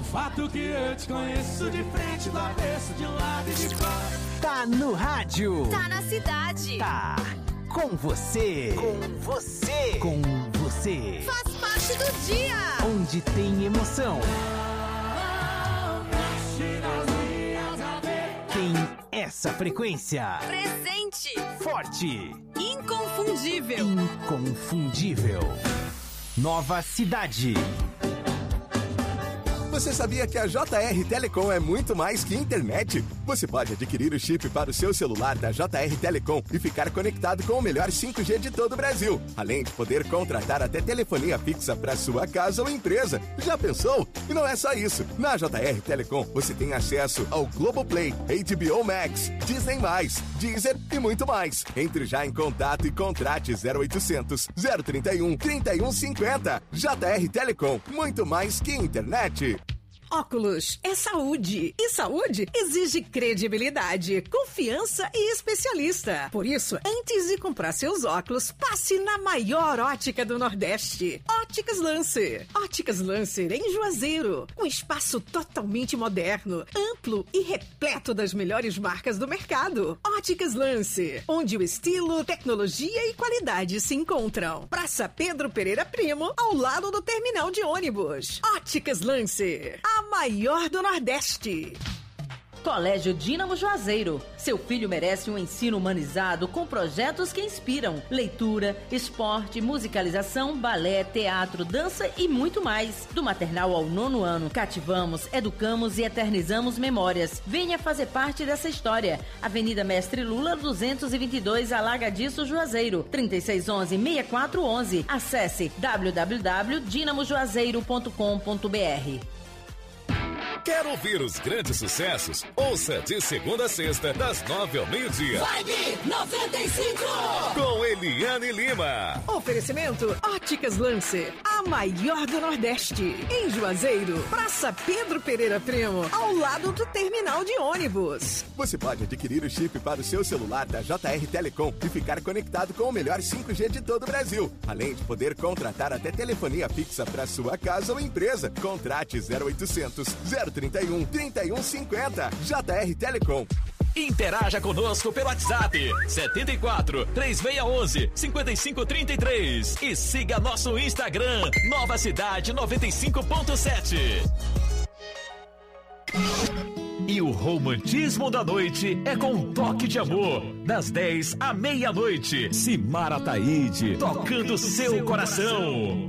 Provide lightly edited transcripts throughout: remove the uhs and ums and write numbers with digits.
fato que eu te conheço de frente, do avesso, de um lado e de fora. Tá no rádio. Tá na cidade. Tá com você. Com você. Com você. Faz parte do dia. Onde tem emoção. Tem essa frequência. Presente. Forte. Inconfundível. Inconfundível. Nova Cidade. Você sabia que a JR Telecom é muito mais que internet? Você pode adquirir o chip para o seu celular da JR Telecom e ficar conectado com o melhor 5G de todo o Brasil. Além de poder contratar até telefonia fixa para sua casa ou empresa. Já pensou? E não é só isso. Na JR Telecom você tem acesso ao Globoplay, HBO Max, Disney+, Deezer e muito mais. Entre já em contato e contrate 0800 031 3150. JR Telecom, muito mais que internet. Óculos é saúde. E saúde exige credibilidade, confiança e especialista. Por isso, antes de comprar seus óculos, passe na maior ótica do Nordeste. Óticas Lancer. Óticas Lancer em Juazeiro. Um espaço totalmente moderno, amplo e repleto das melhores marcas do mercado. Óticas Lancer, onde o estilo, tecnologia e qualidade se encontram. Praça Pedro Pereira Primo, ao lado do terminal de ônibus. Óticas Lancer, a maior do Nordeste. Colégio Dínamo Juazeiro. Seu filho merece um ensino humanizado com projetos que inspiram. Leitura, esporte, musicalização, balé, teatro, dança e muito mais. Do maternal ao 9º ano, cativamos, educamos e eternizamos memórias. Venha fazer parte dessa história. Avenida Mestre Lula, 222, Alagadiço, Juazeiro. 3611-6411. Acesse www.dinamojuazeiro.com.br. Quer ouvir os grandes sucessos? Ouça de segunda a sexta, das 9 ao meio-dia. Vibe 95! Com Eliane Lima. Oferecimento Óticas Lancer, a maior do Nordeste. Em Juazeiro, Praça Pedro Pereira Primo, ao lado do terminal de ônibus. Você pode adquirir o chip para o seu celular da JR Telecom e ficar conectado com o melhor 5G de todo o Brasil. Além de poder contratar até telefonia fixa para sua casa ou empresa. Contrate 0800 031 3150. JR Telecom. Interaja conosco pelo WhatsApp 74 3611 5533 e siga nosso Instagram Nova Cidade 95.7. E o romantismo da noite é com um toque de amor, das 10 à meia-noite. Simara Taide, tocando seu coração.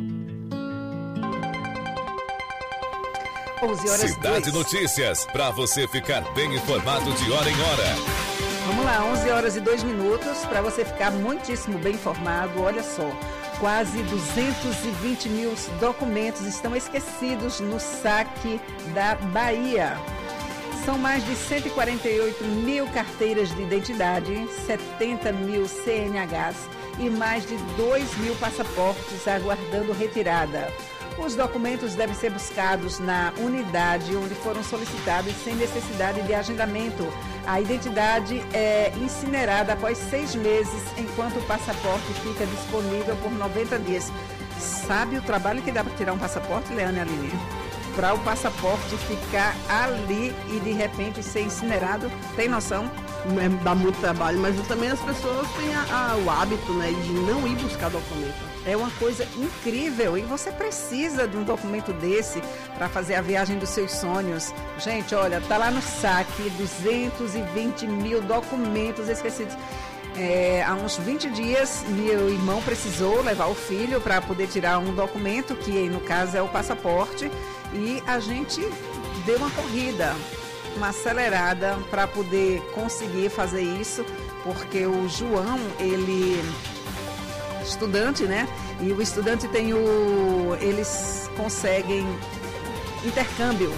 11 horas Cidade 2. Notícias, para você ficar bem informado de hora em hora. Vamos lá, 11 horas e 2 minutos, para você ficar muitíssimo bem informado. Olha só, quase 220 mil documentos estão esquecidos no saque da Bahia. São mais de 148 mil carteiras de identidade, 70 mil CNHs e mais de 2 mil passaportes aguardando retirada. Os documentos devem ser buscados na unidade onde foram solicitados sem necessidade de agendamento. A identidade é incinerada após 6 meses, enquanto o passaporte fica disponível por 90 dias. Sabe o trabalho que dá para tirar um passaporte, Leane Aline? Para o passaporte ficar ali e de repente ser incinerado, tem noção? Dá muito trabalho, mas também as pessoas têm o hábito, né, de não ir buscar documento. É uma coisa incrível e você precisa de um documento desse para fazer a viagem dos seus sonhos. Gente, olha, tá lá no saque 220 mil documentos esquecidos. Há uns 20 dias, meu irmão precisou levar o filho para poder tirar um documento, que no caso é o passaporte, e a gente deu uma corrida, uma acelerada para poder conseguir fazer isso, porque o João, ele estudante, né? E o estudante tem eles conseguem intercâmbio.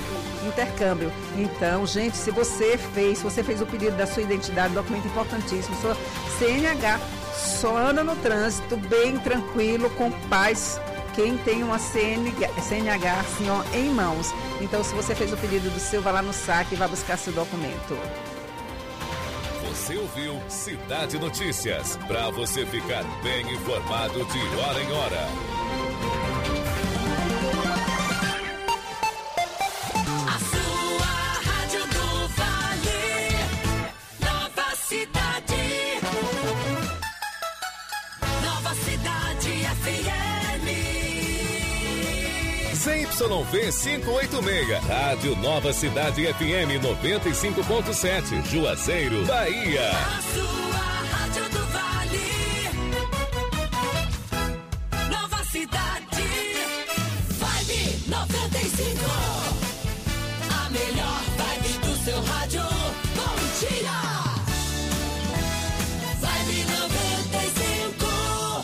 Então, gente, se você fez o pedido da sua identidade, documento importantíssimo, sua CNH, só anda no trânsito bem tranquilo, com paz, quem tem uma CNH assim, ó, em mãos. Então, se você fez o pedido do seu, vá lá no saque e vá buscar seu documento. Você ouviu Cidade Notícias, para você ficar bem informado de hora em hora. ZYV 586. Rádio Nova Cidade FM 95.7, Juazeiro, Bahia. A sua Rádio do Vale. Nova Cidade. Vibe 95. A melhor vibe do seu rádio. Bom dia. Vibe 95.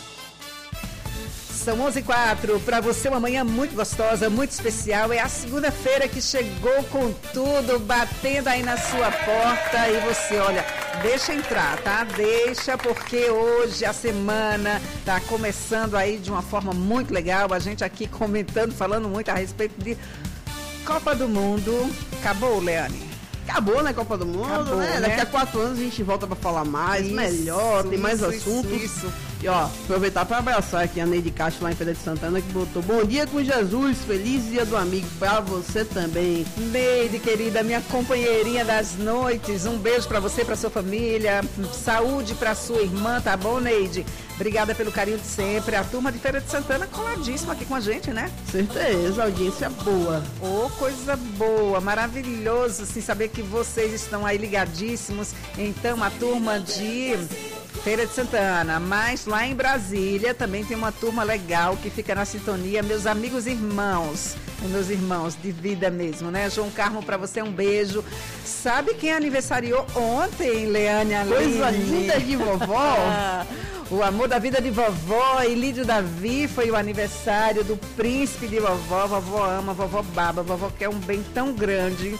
São 11h04, para você uma manhã muito gostosa, muito especial. É a segunda-feira que chegou com tudo, batendo aí na sua porta. E você, olha, deixa entrar, tá? Deixa, porque hoje a semana tá começando aí de uma forma muito legal. A gente aqui comentando, falando muito a respeito de Copa do Mundo. Acabou, Leane? Acabou, né, Copa do Mundo, Acabou, né? Daqui a 4 anos a gente volta pra falar mais, Isso, melhor, tem mais isso, assuntos. isso. E ó, aproveitar pra abraçar aqui a Neide Castro lá em Feira de Santana, que botou: bom dia com Jesus, feliz dia do amigo pra você também. Neide, querida, minha companheirinha das noites, um beijo pra você, pra sua família, saúde pra sua irmã, tá bom, Neide? Obrigada pelo carinho de sempre. A turma de Feira de Santana coladíssima aqui com a gente, né? Certeza, audiência boa. Oh, coisa boa, maravilhoso, assim, saber que vocês estão aí ligadíssimos. Então, a turma de Feira de Santana, mas lá em Brasília também tem uma turma legal que fica na sintonia, meus amigos e irmãos, meus irmãos de vida mesmo, né? João Carmo, pra você um beijo. Sabe quem aniversariou ontem, Leane Aline? Coisa linda de vovó. O amor da vida de vovó, Ilídio Davi, foi o aniversário do príncipe de vovó. Vovó ama, vovó baba, vovó quer um bem tão grande,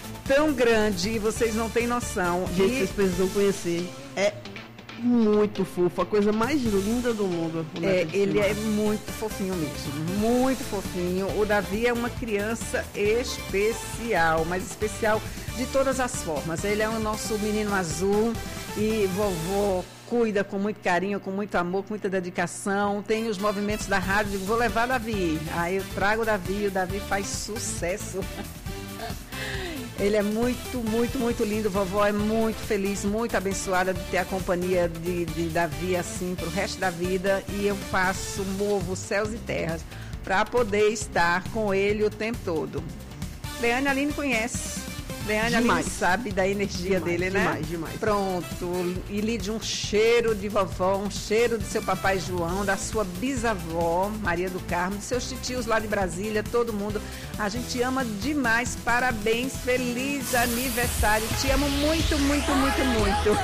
e vocês não têm noção. Gente, vocês precisam conhecer. É muito fofo, a coisa mais linda do mundo. Ele é muito fofinho mesmo, muito fofinho. O Davi é uma criança especial, mas especial de todas as formas. Ele é o nosso menino azul e vovó cuida com muito carinho, com muito amor, com muita dedicação. Tem os movimentos da rádio, digo, vou levar Davi. Aí eu trago o Davi, faz sucesso. Ele é muito, muito, muito lindo. Vovó é muito feliz, muito abençoada de ter a companhia de Davi assim pro resto da vida. E eu movo céus e terras para poder estar com ele o tempo todo. Leane Aline conhece. Leane Aline sabe da energia dele, né? Demais. Pronto. E lhe um cheiro de vovó, um cheiro do seu papai João, da sua bisavó, Maria do Carmo, de seus titios lá de Brasília, todo mundo. A gente ama demais. Parabéns, feliz aniversário. Te amo muito, muito, muito, muito.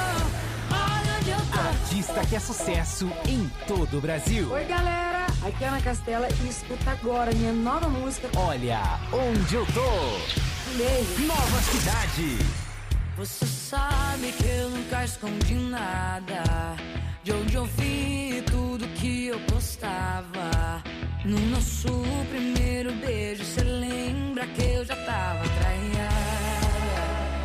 Artista que é sucesso em todo o Brasil. Oi, galera. Aqui é Ana Castela e escuta agora minha nova música. Olha onde eu tô. Nova Cidade. Você sabe que eu nunca escondi nada. De onde eu vi tudo que eu postava. No nosso primeiro beijo, cê lembra que eu já tava traída.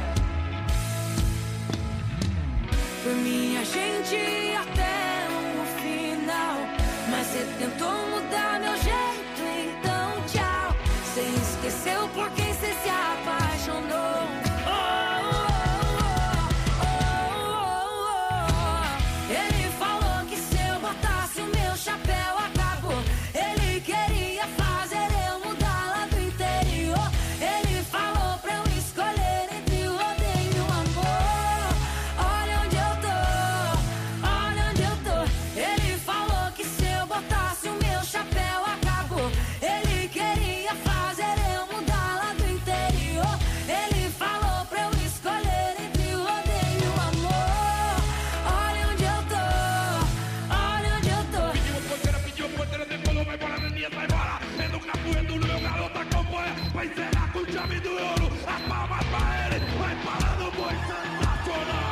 Foi minha gente até o final. Mas cê tentou mudar meu jeito, então tchau. Cê esqueceu por quem cê se apaixonou. Ele falou que se eu botasse o meu chapéu acabou. Ele queria fazer eu mudar lá do interior. Ele falou pra eu escolher entre o odeio e o amor. Olha onde eu tô, olha onde eu tô. Ele falou que se eu botasse o meu chapéu acabou. Ele queria fazer eu mudar lá do interior. Ele falou pra eu escolher entre o odeio e o amor. Olha onde eu tô, olha onde eu tô. Pediu porteira, decolou, vai embora, Neninha, vai embora. É no capoeiro do meu garoto, acompanha. Vai encerrar com chave do ouro. As palmas pra ele, vai parando, boi sensacional.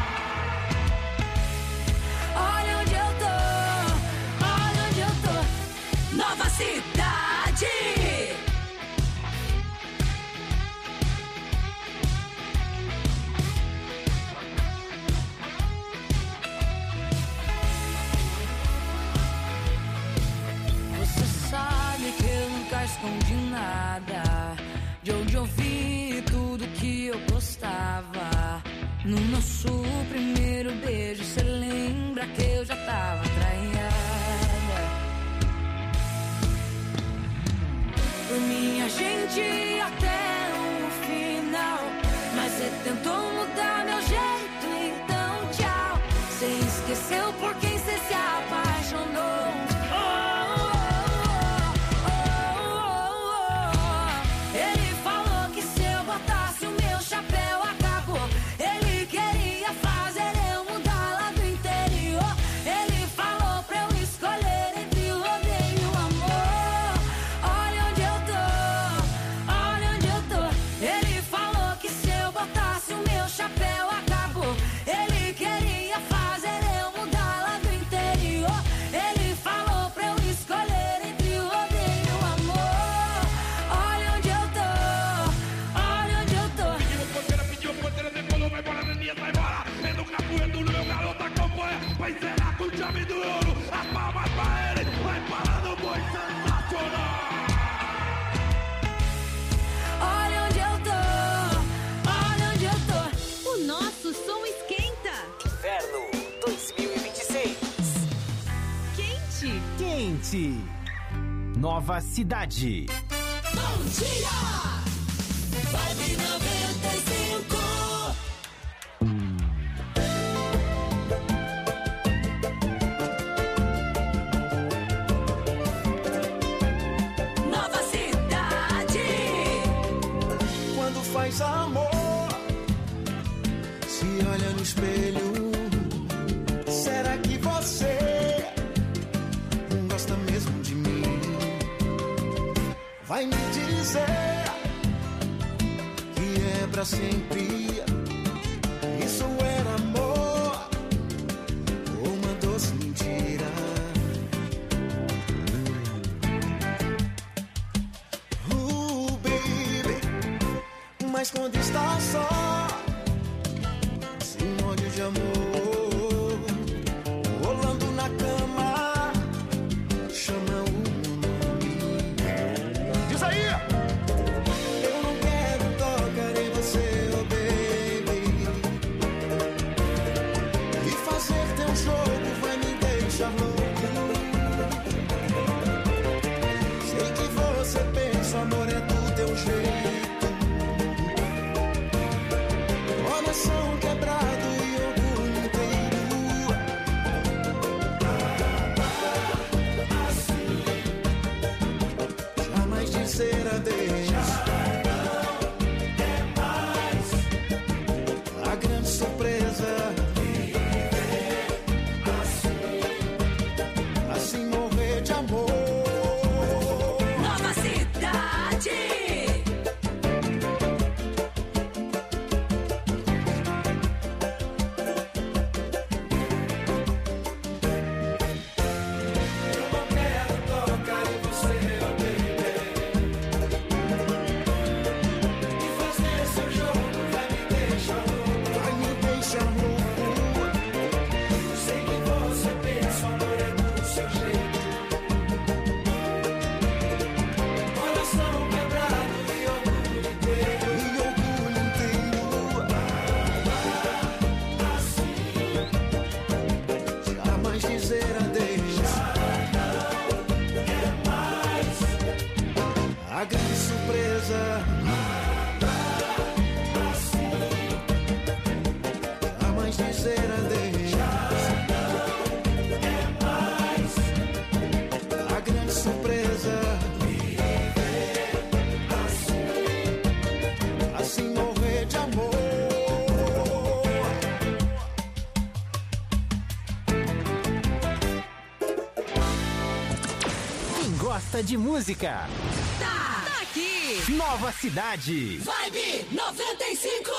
Olha onde eu tô, olha onde eu tô. Nova Cidade. Você sabe que eu nunca escondi nada. De onde eu vi tudo que eu postava. No nosso primeiro beijo, cê lembra que eu já tava traída. Foi dia até o final. Mas você tentou mudar meu jeito, então tchau. Você esqueceu por quem você se apaixonou. Ele falou que se eu botasse o meu chapéu acabou. Ele queria fazer eu mudar lá do interior. Ele falou pra eu escolher entre o rodeio e o amor. Olha onde eu tô, olha onde eu tô. Ele falou que se eu botasse o meu chapéu acabou. Ele queria fazer eu mudar lá do interior. Ele falou pra eu escolher entre o rodeio e o amor. Olha onde eu tô, olha onde eu tô. Pediu porteira, depois vai embora, Neninha sai embora. É no capoeiro, meu garoto acompanha. Vai encerrar com chave do ouro. As palmas pra ele, vai parar no boi sensacional. Olha onde eu tô, olha onde eu tô. O nosso som esquenta. Inverno 2026. Quente. Quente. Nova cidade. Bom dia! Vibe 95. Nova cidade. Quando faz amor, se olha no espelho, será que você não gosta mesmo de mim? Vai me dizer que é pra sempre. Isso era amor ou uma doce mentira? Baby, mas quando está só, sem molho de amor, rolando na cama, chama o meu nome. Diz aí! Eu não quero tocar em você, oh baby. E fazer teu jogo vai me deixar louco. Sei que você pensa, amor é do teu jeito. Coração quebrado e orgulho inteiro. Assim, jamais dizer adeus. É mais a grande surpresa. Assim morrer de amor. Nova cidade. Eu não quero tocar em você, oh baby. E fazer seu jogo vai me deixar louco. Vai me deixar louco. Sei que você pensa, amor é do seu jeito. Coração quebrado e orgulho inteiro. E orgulho inteiro. Assim, jamais dizer adeus. A grande surpresa. Jamais dizer adeus. A grande surpresa. Assim morrer de amor. Quem gosta de música? Tá aqui. Nova cidade. Vibe 95.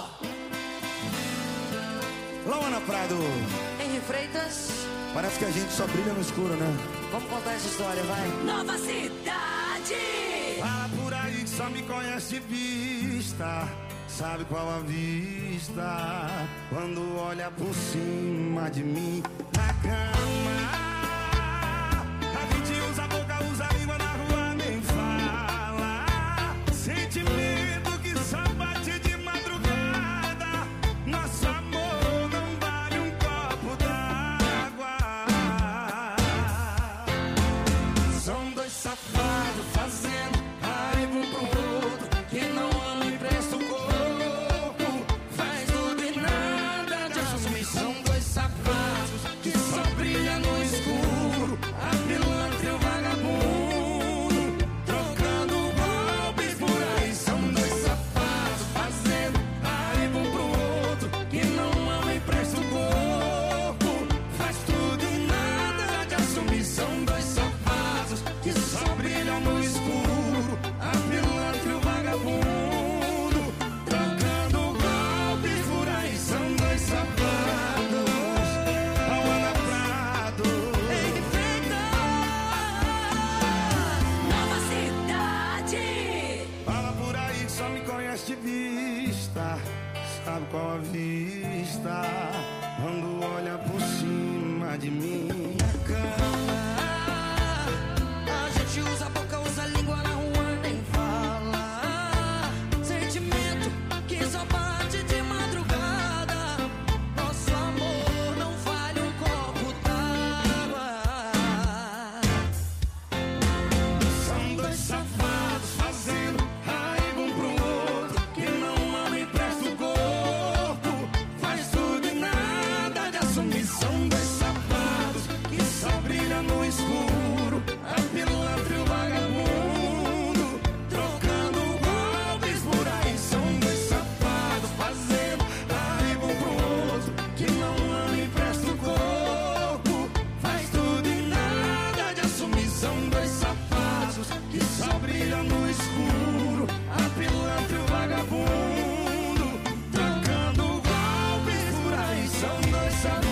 Luana Prado. Henri Freitas, Parece que a gente só brilha no escuro, né? vamos contar essa história, vai. Nova cidade. Fala por aí que só me conhece de vista. Sabe qual a vista? Quando olha por cima de mim na cama. A gente usa a boca, usa a língua, na rua nem fala. Sentimento que só bate de madrugada. Nosso amor não vale um copo d'água. São dois safados fazendo raiva um pro outro. conhece vista, sabe qual a vista, quando olha por cima de mim. A gente usa a boca, usa a língua, na rua nem fala. Sentimento que só bate de madrugada. Nosso amor não vale um copo d'água. São dois safados fazendo raiva um pro outro, que não ama e presta o corpo, faz tudo e nada de assumir. São dois safados que só brilham no escuro, a pilantra e o vagabundo, trocando golpes por aí. São dois safados fazendo raiva um pro outro, que não ama e presta o corpo, faz tudo e nada de assumir. São dois safados que só brilham no escuro, a pilantra e o vagabundo, trocando golpes por aí. São dois safados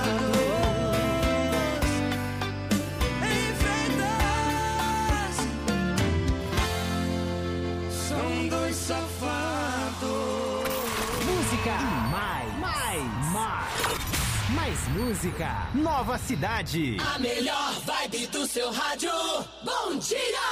em freitas. São dois safados. Música mais música. Nova Cidade. A melhor vibe do seu rádio. Bom dia!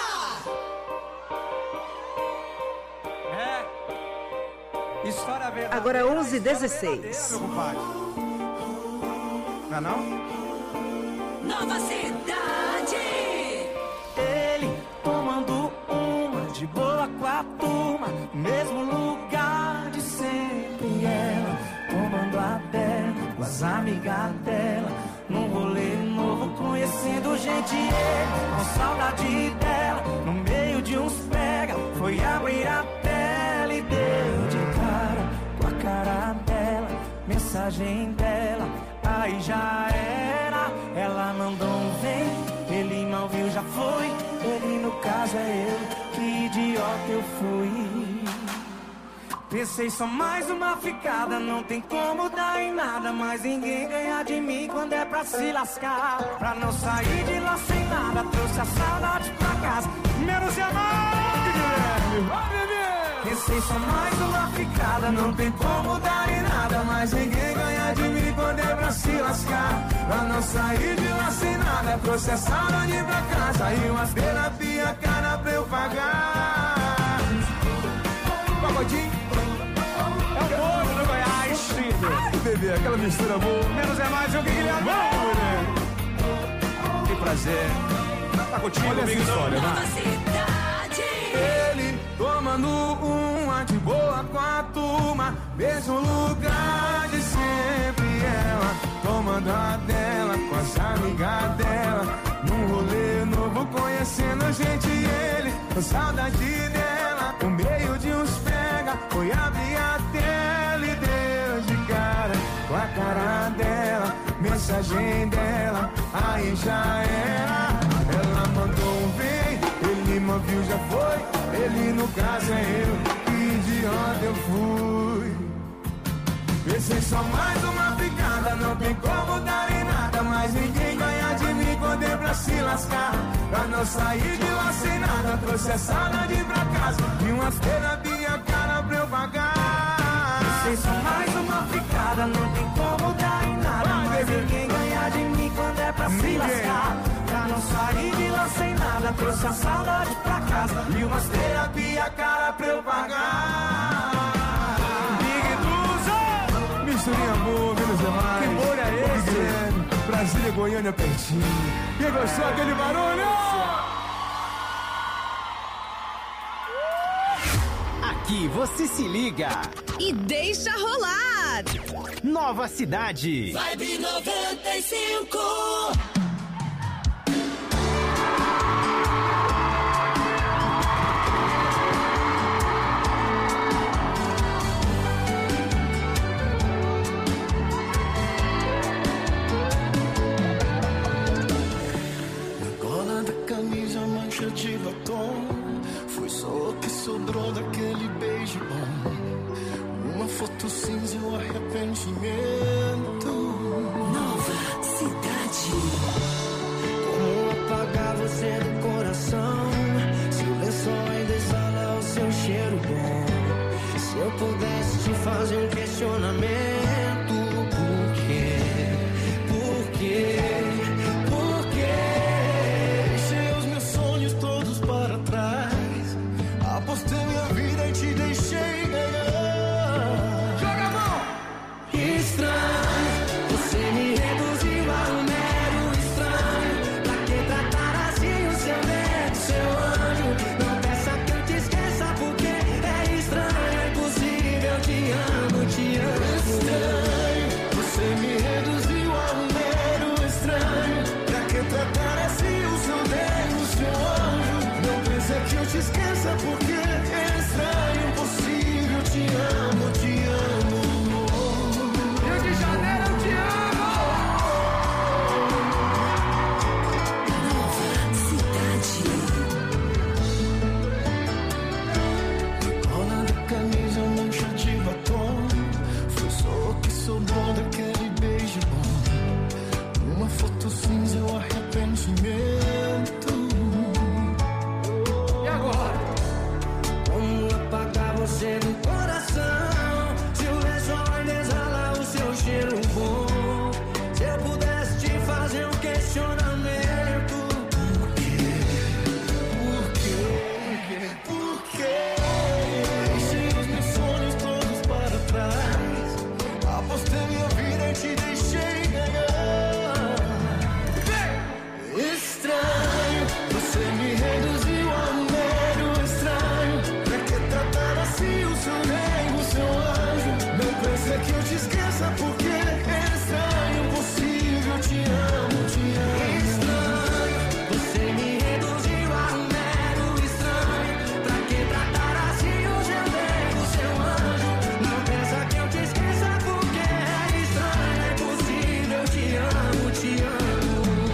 História verdadeira. Agora 11h16. Meu compadre. Não é não? Nova Cidade. Ele tomando uma de boa com a turma, mesmo lugar de sempre. Ela tomando a dela com as amigas dela, num rolê novo, conhecendo gente. Ele com saudade dela, no meio de uns pega, foi abrir a tela e deu de cara com a cara dela, mensagem dela, aí já era. Ela mandou um vem, ele não viu, já foi. Ele no caso é eu, que idiota eu fui. Pensei só mais uma ficada, não tem como dar em nada, mas ninguém ganha de mim quando é pra se lascar. Pra não sair de lá sem nada, trouxe a saudade pra casa, menos amar, Guilherme. Pensei só mais uma ficada, não tem como dar em nada, mas ninguém ganha de mim quando é pra se lascar. Pra não sair de lá sem nada, trouxe a saudade pra casa e umas terapia cara pra eu pagar. Pagodinho. É o povo do Goiás, filho. Ai, bebê, aquela mistura boa. Menos é mais, eu que Guilherme. Vamos, mulher. Que prazer. Tá contigo, olha essa história, vai. Ele tomando uma de boa com a turma, mesmo lugar de sempre. Ela tomando a dela com as amigas dela, num rolê novo, conhecendo gente. Ele com saudade dela, no meio de uns pega, foi abrir a tela e deu de cara com a cara dela, mensagem dela, aí já era. Ela mandou um vem, ele não viu, já foi. Ele no caso é eu, que idiota eu fui. Pensei só mais uma picada, não tem como dar em nada, mas ninguém ganha de mim quando é pra se lascar. Pra não sair de lá sem nada, trouxe a saudade pra casa e umas terapia cara pra eu pagar. Pensei só mais uma picada, não tem como dar em nada, mas ninguém ganha de mim quando é pra se lascar. Pra não sair de lá sem nada, trouxe a saudade pra casa e umas terapia cara pra eu pagar. Misturinha boa, menos demais. Que bolha é esse? Brasília, Goiânia, pertinho. Quem gostou daquele barulho? Aqui você se liga e deixa rolar. Nova Cidade. Vibe 95. De batom, foi só o que sobrou daquele beijo bom. Uma foto cinza e um arrependimento. Nova Cidade. Como apagar você do coração, se o lençol ainda exala o seu cheiro bom? Se eu pudesse te fazer um questionamento, por quê? Por quê? Por quê? Deixei os meus sonhos todos para trás. Apostei minha vida e te deixei ganhar. Joga a mão! Estranho, você me reduziu a um mero estranho. Pra que tratar assim o seu neto, seu anjo? Não peça que eu te esqueça porque é estranho, é impossível. Te amo, te amo. Estranho, você me reduziu a um mero estranho. Pra que tratar assim o seu neto, seu anjo? Não pensa que eu te esqueça porque é estranho, impossível. Te amo, te amo. Rio de Janeiro, eu te amo. Cola da camisa, mancha de batom. Foi só o que sobrou daquele beijo bom. Uma foto cinza, eu arrependimento. E agora? Como apagar você do coração? Se o lençol ainda exala o seu cheiro bom. Se eu pudesse te fazer um questionamento, por quê? Por quê? Por quê? Deixei os meus sonhos todos para trás. Apostei minha vida e te deixei ganhar. Estranho, você me reduziu a um mero estranho. Pra que tratar assim o seu rei, o seu anjo? Não pensa que eu te esqueça porque é estranho, impossível. Te amo, te amo. Estranho, você me reduziu a um mero estranho. Pra que tratar assim o seu rei, o seu anjo? Não pensa que eu te esqueça porque é estranho, é impossível. Te amo, te amo.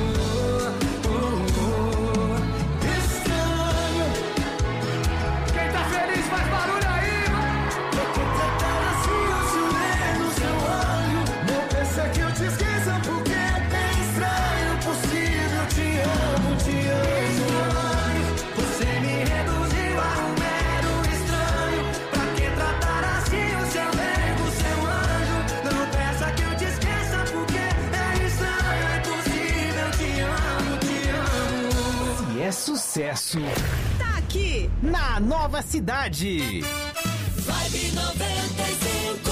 Estranho. Quem tá feliz faz barulho aí, mano. Pra que tratar assim o seu rei, o seu anjo? Não pensa que eu te esqueça porque é estranho, impossível. Te amo, te amo. Estranho, você me reduziu a um mero estranho. Pra que tratar assim o seu rei, o seu anjo? Não pensa que eu te esqueça porque é estranho, é impossível. Te amo, te amo. E é sucesso Tá aqui. na nova cidade. Vibe 95.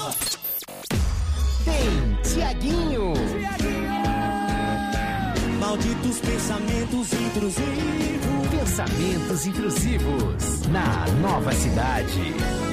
Tem Tiaguinho, Malditos pensamentos intrusivos. pensamentos intrusivos na nova cidade.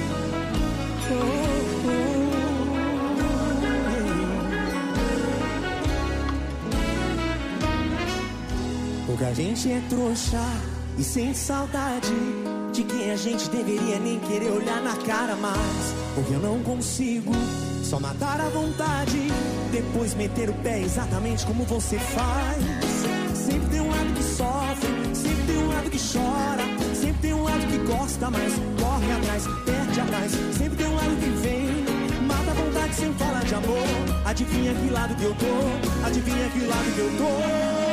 Pouca gente é trouxa e sente saudade de quem a gente deveria nem querer olhar na cara mais. Porque eu não consigo só matar a vontade, depois meter o pé exatamente como você faz. Sempre tem um lado que sofre, sempre tem um lado que chora, sempre tem um lado que gosta, mas corre atrás, perde atrás. Sempre tem um lado que vem, mata a vontade sem falar de amor. Adivinha que lado que eu tô, adivinha que lado que eu tô.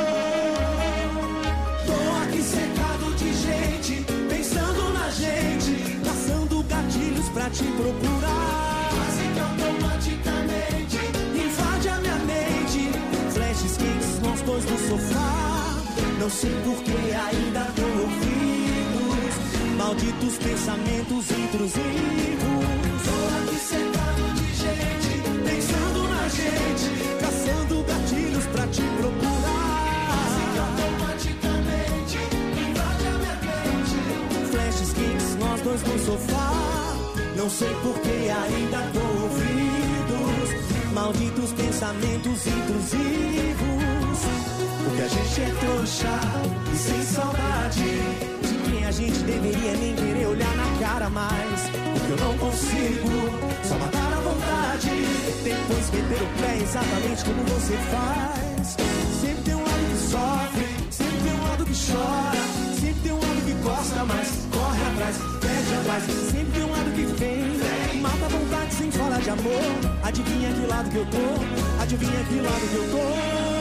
Tô aqui cercado de gente, pensando na gente, caçando gatilhos pra te procurar. Quase que automaticamente invade a minha mente, flashes quentes nós dois no sofá. Não sei por que ainda tô ouvidos malditos pensamentos intrusivos. Tô aqui cercado de gente, pensando na gente, caçando gatilhos pra te procurar. Quase que automaticamente invade a minha mente, flashes quentes nós dois no sofá. Não sei por que ainda tô ouvidos malditos pensamentos intrusivos. Porque a gente é trouxa e sem saudade de quem a gente deveria nem querer olhar na cara mais. Porque eu não consigo só matar a vontade, depois meter o pé exatamente como você faz. Sempre tem um lado que sofre, sempre tem um lado que chora, sempre tem um lado que gosta, mas corre atrás, perde atrás. Sempre tem um lado que vem, mata a vontade sem falar de amor. Adivinha que lado que eu tô, adivinha que lado que eu tô.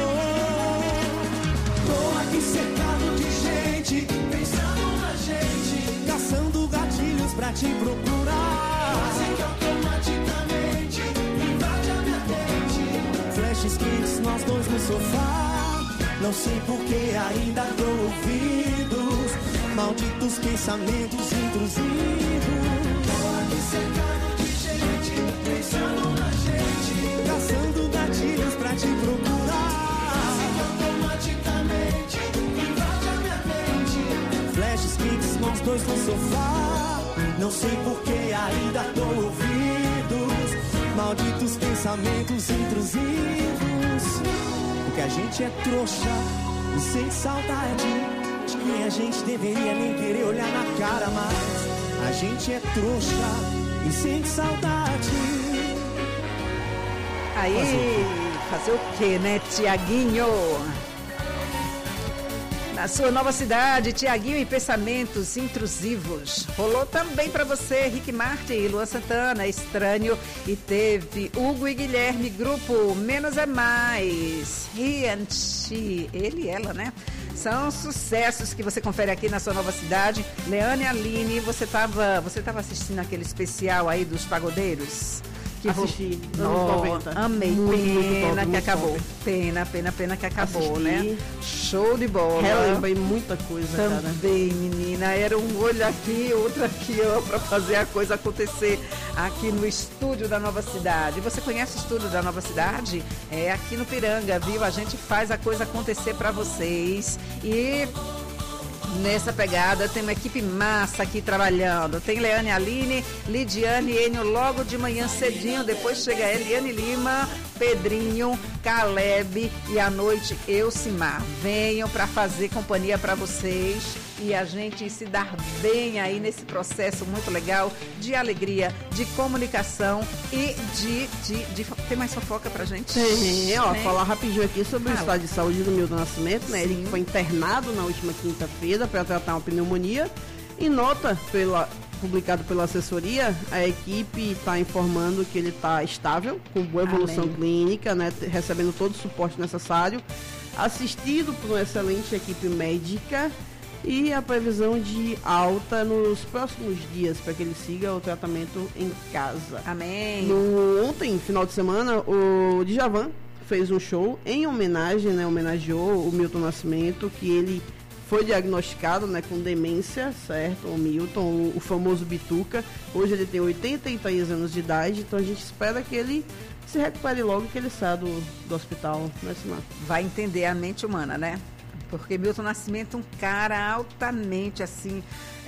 Tô aqui cercado de gente, pensando na gente, caçando gatilhos pra pra te procurar. Quase que automaticamente invade a minha mente. Flashes quentes, nós dois no sofá. Não sei por que ainda dou ouvidos. Malditos pensamentos intrusivos. Tô aqui cercado de gente, pensando na gente, caçando gatilhos pra te procurar. Quase que automaticamente invade a minha mente. Flashes quentes, nós dois no sofá. Não sei por que ainda dou ouvidos. Malditos pensamentos intrusivos. Porque a gente é trouxa e sem saudade de quem a gente deveria nem querer olhar na cara mais. A gente é trouxa e sem saudade. Aí, fazer o quê, né, Tiaguinho? Na sua nova cidade, Tiaguinho e Pensamentos Intrusivos. Rolou também pra você, Rick Martin e Luan Santana, Estranho. E teve Hugo e Guilherme, grupo Menos é Mais. He and She, ele e ela, né? São sucessos que você confere aqui na sua nova cidade. Leane e Aline, você tava assistindo aquele especial aí dos pagodeiros? Que assisti, anos 90. Amei, pena que acabou. Pena que acabou, né? Show de bola. Relembrei muita coisa, também, cara. Menina, era um olho aqui, outro aqui, ó, pra fazer a coisa acontecer aqui no estúdio da Nova Cidade. Você conhece o estúdio da Nova Cidade? É aqui no Piranga, viu? A gente faz a coisa acontecer pra vocês. E nessa pegada tem uma equipe massa aqui trabalhando. Tem Leane, Aline, Lidiane e Enio logo de manhã cedinho. Depois chega Eliane Lima, Pedrinho, Caleb e à noite Elcimar. Venham para fazer companhia para vocês e a gente se dar bem aí nesse processo muito legal de alegria, de comunicação e de tem mais fofoca pra gente? Tem, ó, falar rapidinho aqui sobre o estado de saúde do Milton Nascimento, né? Ele foi internado na última quinta-feira para tratar uma pneumonia. Em nota publicado pela assessoria, a equipe está informando que ele está estável, com boa evolução clínica, né? Recebendo todo o suporte necessário, assistido por uma excelente equipe médica. E a previsão de alta nos próximos dias para que ele siga o tratamento em casa. Amém. Ontem, final de semana, o Djavan fez um show em homenagem, né? Homenageou o Milton Nascimento, que ele foi diagnosticado, né, com demência, certo? O Milton, o famoso Bituca. Hoje ele tem 83 anos de idade, então a gente espera que ele se recupere logo, que ele saia do hospital, né, Simar? Vai entender a mente humana, né? Porque Milton Nascimento, um cara altamente, assim,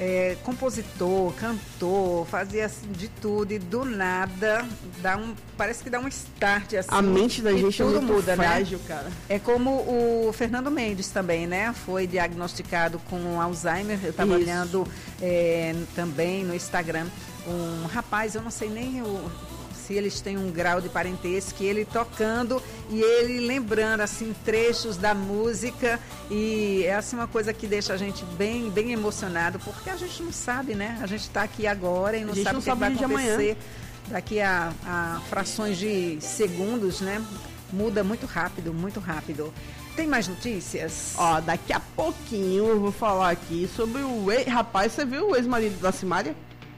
compositor, cantor, fazia assim, de tudo e do nada parece que dá um start, assim. A mente da gente tudo é muito muda, frágil, né? Cara. É como o Fernando Mendes também, né? Foi diagnosticado com Alzheimer. Eu estava olhando também no Instagram um rapaz, eu não sei nem se eles têm um grau de parentesco, ele tocando e ele lembrando assim trechos da música, e é assim uma coisa que deixa a gente bem, bem emocionado, porque a gente não sabe, né? A gente está aqui agora e não sabe o que vai acontecer daqui a frações de segundos, né? Muda muito rápido, muito rápido. Tem mais notícias? Ó, daqui a pouquinho eu vou falar aqui sobre o rapaz, você viu o ex-marido da Simária?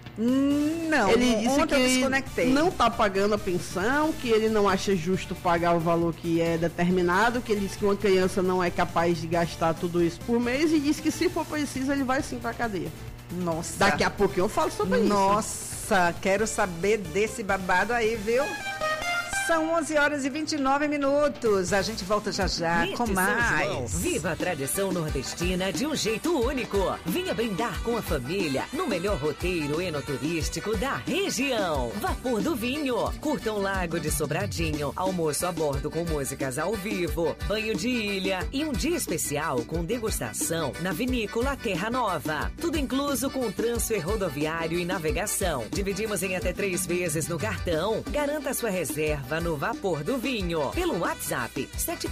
Não, ele disse que ele não está pagando a pensão, que ele não acha justo pagar o valor que é determinado, que ele disse que uma criança não é capaz de gastar tudo isso por mês, e disse que se for preciso ele vai sim para a cadeia. Nossa. Daqui a pouco eu falo sobre isso. Nossa, quero saber desse babado aí, viu? São 11h29. A gente volta já com mais. Viva a tradição nordestina de um jeito único. Venha brindar com a família no melhor roteiro enoturístico da região. Vapor do Vinho. Curta um lago de Sobradinho. Almoço a bordo com músicas ao vivo. Banho de ilha. E um dia especial com degustação na vinícola Terra Nova. Tudo incluso com transfer rodoviário e navegação. Dividimos em até 3 vezes no cartão. Garanta sua reserva no Vapor do Vinho pelo WhatsApp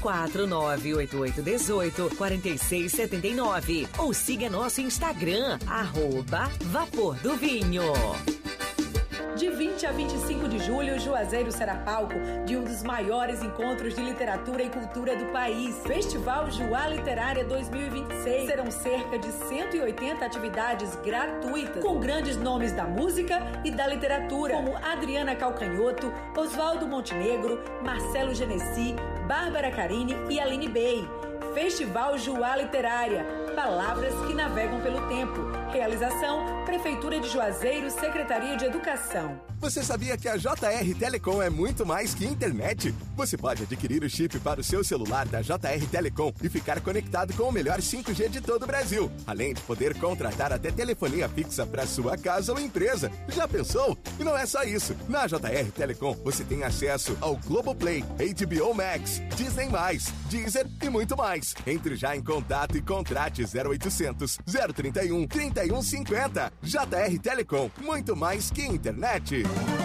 749-8818-4679 ou siga nosso Instagram @Vapor do Vinho. De 20 a 25 de julho, Juazeiro será palco de um dos maiores encontros de literatura e cultura do país. Festival Juá Literária 2026. Serão cerca de 180 atividades gratuitas, com grandes nomes da música e da literatura, como Adriana Calcanhoto, Oswaldo Montenegro, Marcelo Genesi, Bárbara Carini e Aline Bey. Festival Juá Literária, palavras que navegam pelo tempo. Realização, Prefeitura de Juazeiro, Secretaria de Educação. Você sabia que a JR Telecom é muito mais que internet? Você pode adquirir o chip para o seu celular da JR Telecom e ficar conectado com o melhor 5G de todo o Brasil. Além de poder contratar até telefonia fixa para sua casa ou empresa. Já pensou? E não é só isso. Na JR Telecom você tem acesso ao Globoplay, HBO Max, Disney+, Deezer e muito mais. Entre já em contato e contrate 0800 031 3150. JR Telecom, muito mais que internet.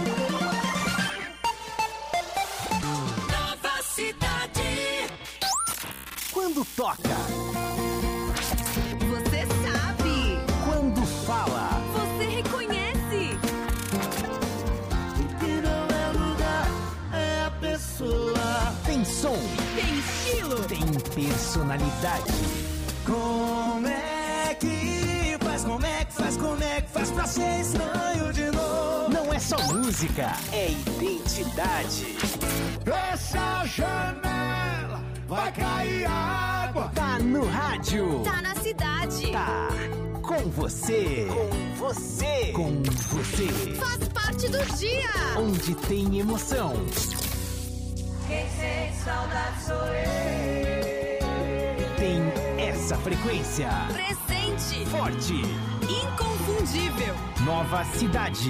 Nova Cidade. Quando toca, Você sabe. quando fala, Você reconhece. O que não é lugar é a pessoa. tem som, Tem estilo. tem personalidade. Como é que faz? Como é que faz? Como é que faz pra ser estranho de novo? Não é só música, é identidade. Fecha a janela, vai cair água. Tá no rádio. Tá na cidade. Tá com você. Com você. Com você. Faz parte do dia. Onde tem emoção. Quem sente saudade sou eu. Tem essa frequência. Presente. Forte. Inconfundível. Nova Cidade.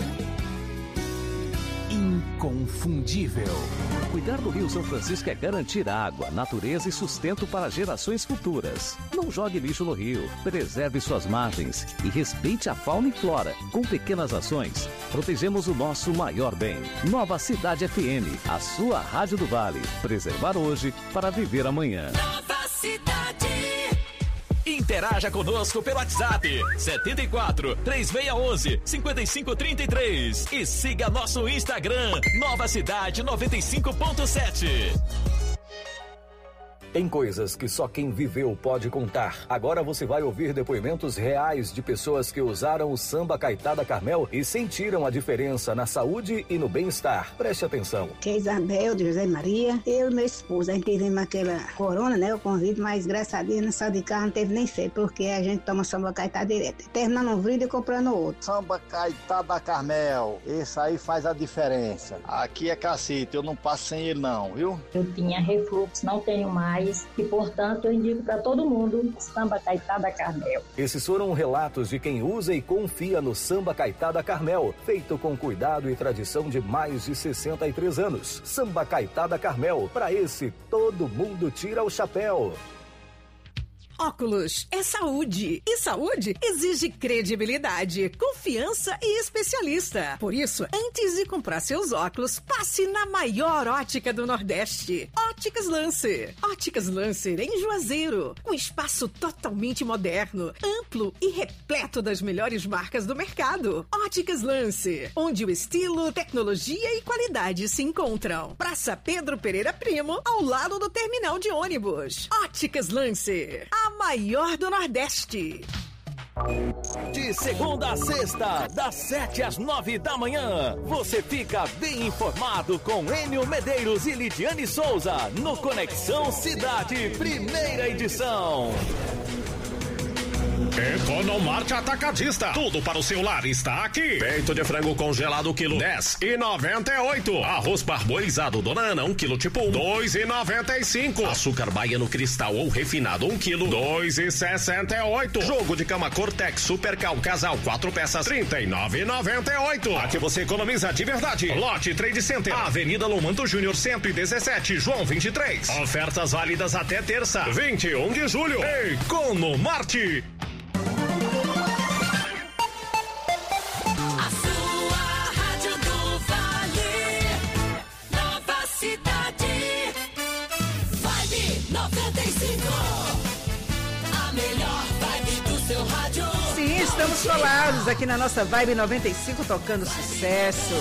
Inconfundível. Cuidar do Rio São Francisco é garantir água, natureza e sustento para gerações futuras. Não jogue lixo no rio, preserve suas margens e respeite a fauna e flora. Com pequenas ações, protegemos o nosso maior bem. Nova Cidade FM, a sua rádio do Vale. Preservar hoje para viver amanhã. Nova Cidade. Interaja conosco pelo WhatsApp 74 3611 5533 e siga nosso Instagram Nova Cidade 95.7. Tem coisas que só quem viveu pode contar. Agora você vai ouvir depoimentos reais de pessoas que usaram o samba Caetada Carmel e sentiram a diferença na saúde e no bem-estar. Preste atenção. Que é Isabel, de José Maria. Eu e meu esposo, a gente tivemos aquela corona, né? O convite, mas graças a Deus na sala de carro não teve nem feio, porque a gente toma samba Caetada direto. Terminando um brinde e comprando outro. Samba Caetada Carmel, esse aí faz a diferença. Aqui é cacete, eu não passo sem ele não, viu? Eu tinha refluxo, não tenho mais. E, portanto, eu indico para todo mundo Samba Caetada Carmel. Esses foram relatos de quem usa e confia no samba Caetada Carmel, feito com cuidado e tradição de mais de 63 anos. Samba Caetada Carmel, para esse todo mundo tira o chapéu. Óculos é saúde. E saúde exige credibilidade, confiança e especialista. Por isso, antes de comprar seus óculos, passe na maior ótica do Nordeste. Óticas Lancer. Óticas Lancer em Juazeiro. Um espaço totalmente moderno, amplo e repleto das melhores marcas do mercado. Óticas Lancer, onde o estilo, tecnologia e qualidade se encontram. Praça Pedro Pereira Primo, ao lado do terminal de ônibus. Óticas Lancer, a maior do Nordeste. De segunda a sexta, das 7 às 9 da manhã, você fica bem informado com Enio Medeiros e Lidiane Souza no Conexão Cidade, primeira edição. Economarte Atacadista. Tudo para o seu lar está aqui. Peito de frango congelado quilo 10,98. Arroz parboilizado Dona Ana 1 quilo tipo 1 2,95. Açúcar baiano cristal ou refinado 1 quilo 2,68. Jogo de cama Cortex Super Cal Casal 4 peças 39,98. Aqui você economiza de verdade. Lote Trade Center, Avenida Lomanto Júnior 117, João 23. Ofertas válidas até terça, 21 de julho. Economarte. A sua rádio do Vale. Nova Cidade. Vibe 95. A melhor vibe do seu rádio. Sim, estamos colados aqui na nossa Vibe 95, tocando sucesso.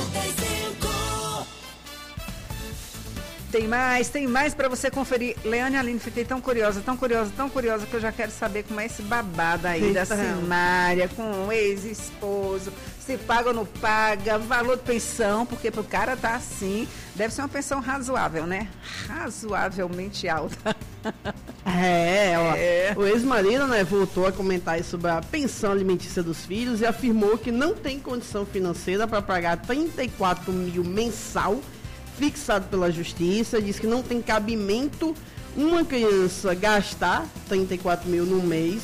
Tem mais pra você conferir. Leane Aline, fiquei tão curiosa que eu já quero saber como é esse babado aí da Simária com o ex-esposo. Se paga ou não paga, valor de pensão, porque pro cara tá assim, deve ser uma pensão razoável, né? Razoavelmente alta. O ex-marido, né, voltou a comentar aí sobre a pensão alimentícia dos filhos e afirmou que não tem condição financeira para pagar 34 mil mensal fixado pela justiça. Diz que não tem cabimento uma criança gastar 34 mil no mês.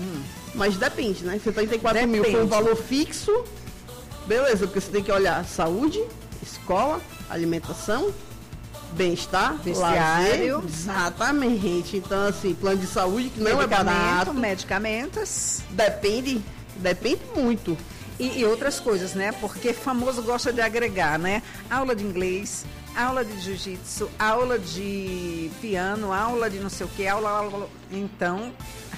Mas depende, né? Se 34 mil for um valor fixo, beleza, porque você tem que olhar saúde, escola, alimentação, bem-estar, lazer. Exatamente. Então, assim, plano de saúde que não é barato. Medicamentos. Depende muito. E outras coisas, né? Porque famoso gosta de agregar, né? Aula de inglês, aula de jiu-jitsu, aula de piano, aula de não sei o que, aula. Então,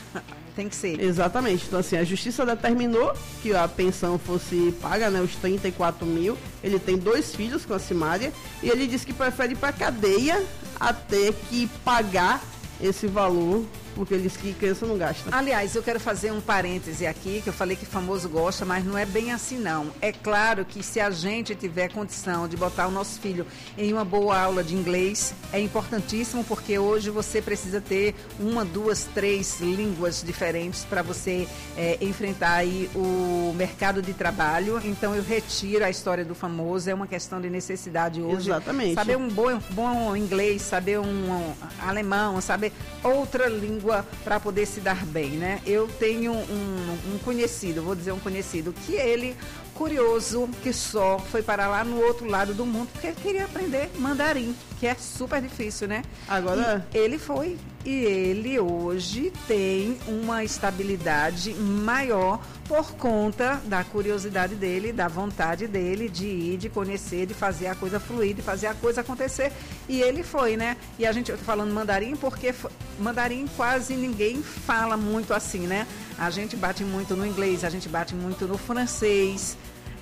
tem que ser. Exatamente. Então, assim, a justiça determinou que a pensão fosse paga, né? Os 34 mil. Ele tem 2 filhos com a Simária e ele disse que prefere ir pra cadeia até que pagar esse valor, porque ele disse que criança não gasta. Aliás, eu quero fazer um parêntese aqui, que eu falei que famoso gosta, mas não é bem assim não. É claro que se a gente tiver condição de botar o nosso filho em uma boa aula de inglês, é importantíssimo, porque hoje você precisa ter 1, 2, 3 línguas diferentes para você enfrentar aí o mercado de trabalho. Então eu retiro a história do famoso, é uma questão de necessidade hoje. Exatamente. Saber um bom inglês, saber um alemão, saber outra língua para poder se dar bem, né? Eu tenho um conhecido, vou dizer um conhecido, que ele, curioso, que só foi para lá no outro lado do mundo, porque ele queria aprender mandarim, que é super difícil, né? Agora... E ele foi, e ele hoje tem uma estabilidade maior por conta da curiosidade dele, da vontade dele de ir, de conhecer, de fazer a coisa fluir, de fazer a coisa acontecer. E ele foi, né? E a gente, eu tô falando mandarim porque mandarim quase ninguém fala muito assim, né? A gente bate muito no inglês, a gente bate muito no francês.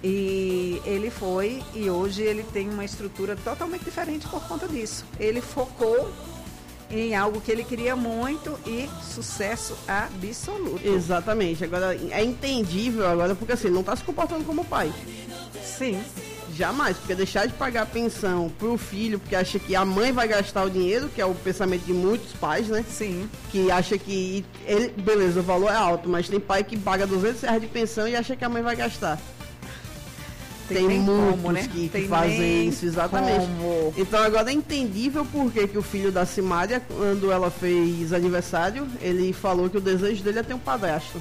E ele foi, e hoje ele tem uma estrutura totalmente diferente por conta disso. Ele focou em algo que ele queria muito e sucesso absoluto. Exatamente. Agora, é entendível agora, porque assim, não está se comportando como pai. Sim. Jamais, porque deixar de pagar pensão pro filho, porque acha que a mãe vai gastar o dinheiro, que é o pensamento de muitos pais, né? Sim. Que acha que, ele, beleza, o valor é alto, mas tem pai que paga R$200 de pensão e acha que a mãe vai gastar. Tem muitos como, né? que fazem isso, exatamente. Como. Então agora é entendível porque que o filho da Simária, quando ela fez aniversário, ele falou que o desejo dele é ter um padrasto.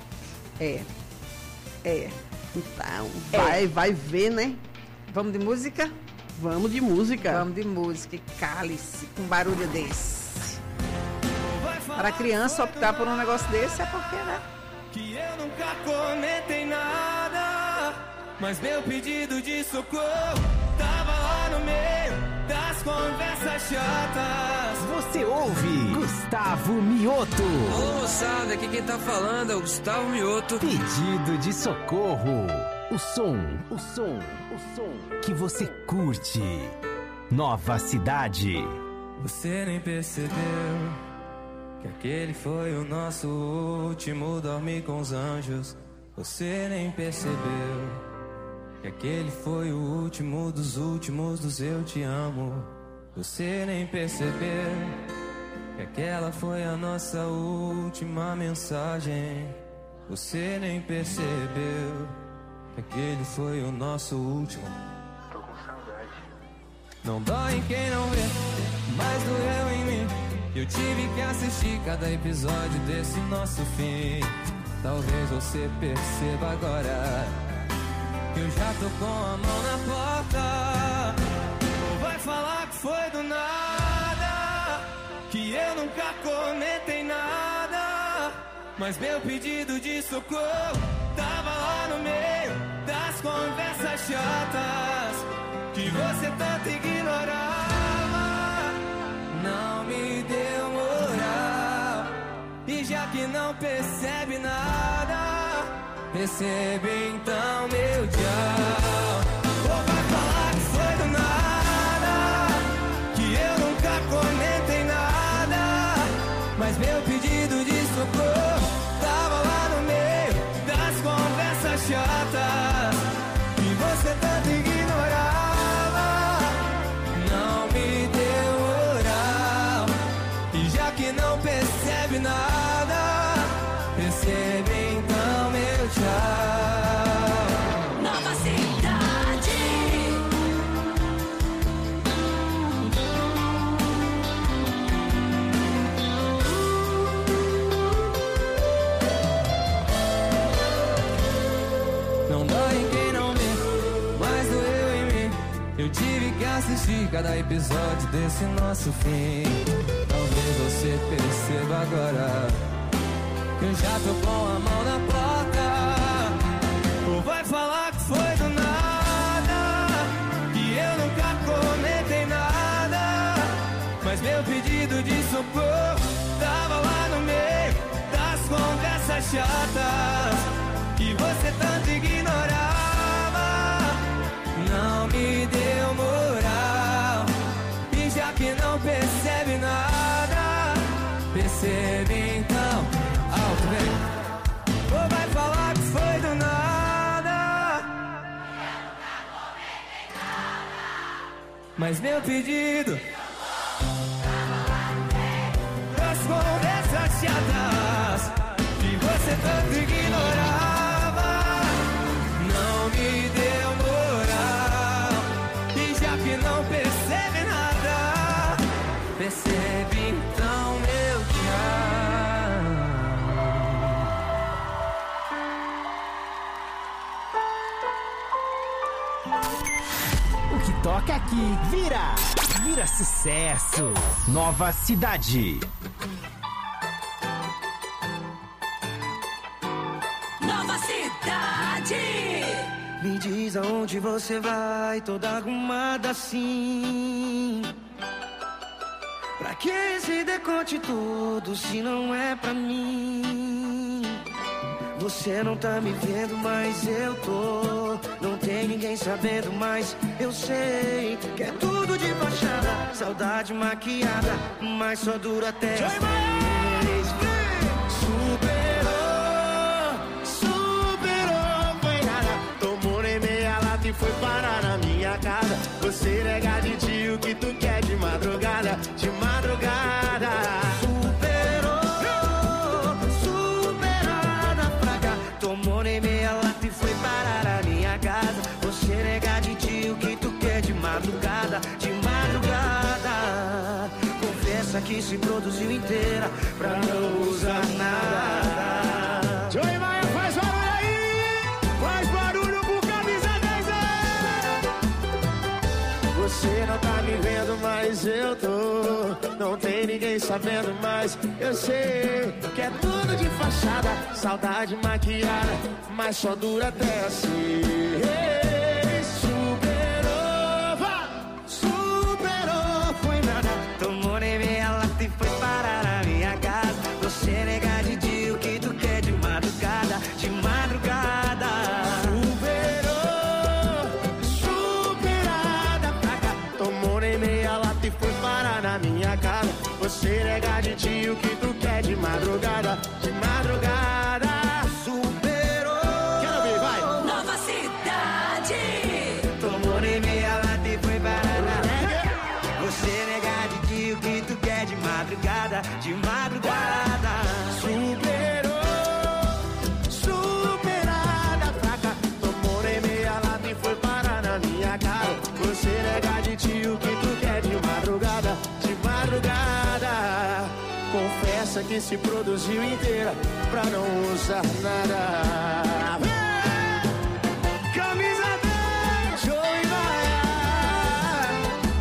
Então, vai ver, né? Vamos de música? Vamos de música. Vamos de música. E cale-se com um barulho desse. Para a criança optar por um negócio desse é porque, né? Que eu nunca comentei nada, mas meu pedido de socorro tava lá no meio das conversas chatas. Você ouve Gustavo Mioto. Alô, moçada, aqui quem tá falando é o Gustavo Mioto. Pedido de socorro. O som que você curte. Nova Cidade. Você nem percebeu que aquele foi o nosso último dormir com os anjos. Você nem percebeu que aquele foi o último dos eu te amo. Você nem percebeu que aquela foi a nossa última mensagem. Você nem percebeu que aquele foi o nosso último. Tô com saudade. Não dói em quem não vê, mas doeu em mim. Eu tive que assistir cada episódio desse nosso fim. Talvez você perceba agora que eu já tô com a mão na porta. Ou vai falar que foi do nada, que eu nunca comentei nada, mas meu pedido de socorro tava lá no meio das conversas chatas que você tanto ignorava. Não me deu moral, e já que não percebe nada, Recebe então meu tchau. Ou vai falar que foi do nada, que eu nunca comentei nada, mas meu pedido de socorro tava lá no meio das conversas chatas que você tanto ignorava. Não me deu moral, e já que não percebe nada, recebe então meu tchau. Nova cidade. Não dói em quem não vê, mas doeu em mim. Eu tive que assistir cada episódio desse nosso fim. Talvez você perceba agora que eu já tô com a mão na porta. Ou vai falar que foi do nada, que eu nunca comentei nada, mas meu pedido de socorro tava lá no meio das conversas chatas que você tanto ignorava. Não me deu moral, e já que não percebe nada, percebe então. Alto, vem. Ou vai falar que foi do nada, mas meu pedido das conversas chatas que você tanto ignorava, não me deu moral, e já que não percebe nada, percebe então meu tchau. O que toca aqui vira sucesso. Nova cidade. Nova cidade. Me diz aonde você vai, toda arrumada assim. Pra que esse decote todo se não é pra mim? Você não tá me vendo, mas eu tô. Não tem ninguém sabendo, mas eu sei que é tudo de fachada. Saudade maquiada, mas só dura até as 3. Superou, foi nada. Tomou nem meia lata e foi parar na minha casa. Você nega de dia o que tu quer de madrugada, de madrugada. Tomou nem meia lata e foi parar a minha casa. Você nega de dia o que tu quer de madrugada, de madrugada. Confessa que se produziu inteira pra não usar nada. Joey Maia, faz barulho aí! Faz barulho por camisa 10. Você não tá me vendo, mas eu tô. Não tem ninguém sabendo, mas eu sei que é tudo de fachada. Saudade maquiada, mas só dura até assim. Superou, foi nada. Tomou nem meia lata e foi parar na minha casa. Você nega de dia o que tu quer de madrugada, de madrugada. Superada pra cá. Tomou nem meia lata e foi parar na minha casa. Você nega de dia o que tu quer de madrugada, de madrugada. Superou. Quero ver, vai. Nova cidade. Tomou nem meia lata e foi parar na minha casa. Você nega de dia o que tu quer de madrugada, de madrugada. Superou. Superada pra cá. Tomou nem meia lata e foi parar na minha casa. Você nega de dia o que tu quer de madrugada, de madrugada. Confessa que se produziu inteira pra não usar nada. Camisa 10, Joey Maia.